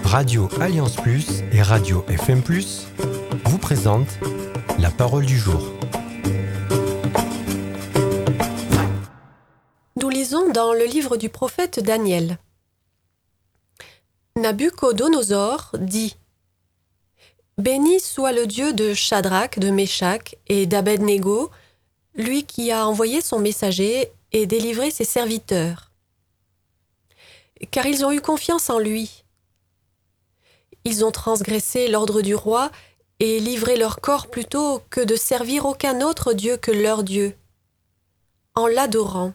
Radio Alliance Plus et Radio FM Plus vous présentent la parole du jour. Nous lisons dans le livre du prophète Daniel. Nabuchodonosor dit : Béni soit le Dieu de Shadrach, de Méshach et d'Abed-Négo, lui qui a envoyé son messager et délivré ses serviteurs. Car ils ont eu confiance en lui. Ils ont transgressé l'ordre du roi et livré leur corps plutôt que de servir aucun autre Dieu que leur Dieu, en l'adorant.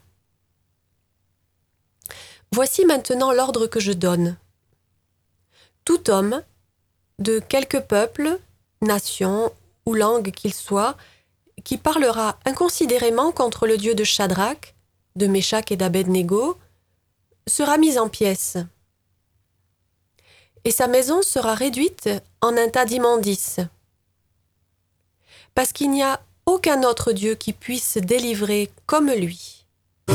Voici maintenant l'ordre que je donne. Tout homme, de quelque peuple, nation ou langue qu'il soit, qui parlera inconsidérément contre le Dieu de Shadrach, de Méshach et d'Abed-Négo, sera mis en pièces. Et sa maison sera réduite en un tas d'immondices. Parce qu'il n'y a aucun autre Dieu qui puisse délivrer comme lui.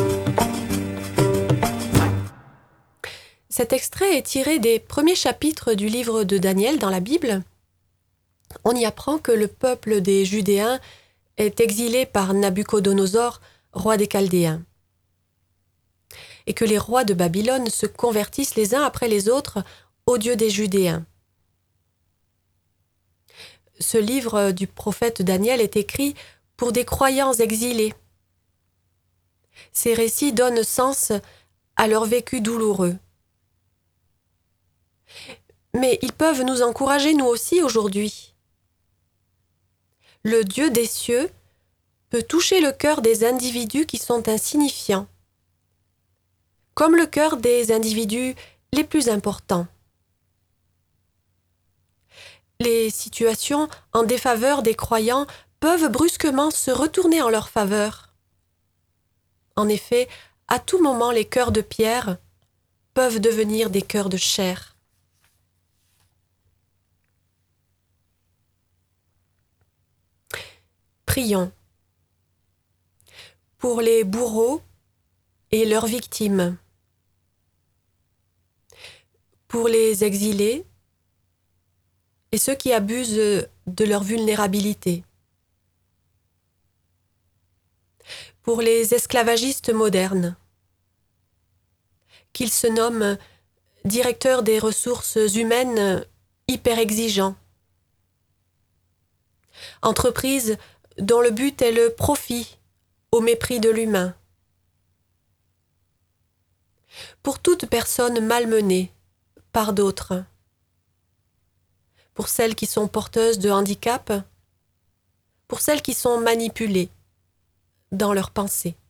Cet extrait est tiré des premiers chapitres du livre de Daniel dans la Bible. On y apprend que le peuple des Judéens est exilé par Nabuchodonosor, roi des Chaldéens, et que les rois de Babylone se convertissent les uns après les autres au Dieu des Judéens. Ce livre du prophète Daniel est écrit pour des croyants exilés. Ces récits donnent sens à leur vécu douloureux. Mais ils peuvent nous encourager nous aussi aujourd'hui. Le Dieu des cieux peut toucher le cœur des individus qui sont insignifiants, comme le cœur des individus les plus importants. Les situations en défaveur des croyants peuvent brusquement se retourner en leur faveur. En effet, à tout moment, les cœurs de pierre peuvent devenir des cœurs de chair. Prions. Pour les bourreaux et leurs victimes. Pour les exilés et ceux qui abusent de leur vulnérabilité. Pour les esclavagistes modernes, qu'ils se nomment directeurs des ressources humaines hyper exigeants, entreprises dont le but est le profit au mépris de l'humain. Pour toute personne malmenée par d'autres. Pour celles qui sont porteuses de handicap, pour celles qui sont manipulées dans leurs pensées.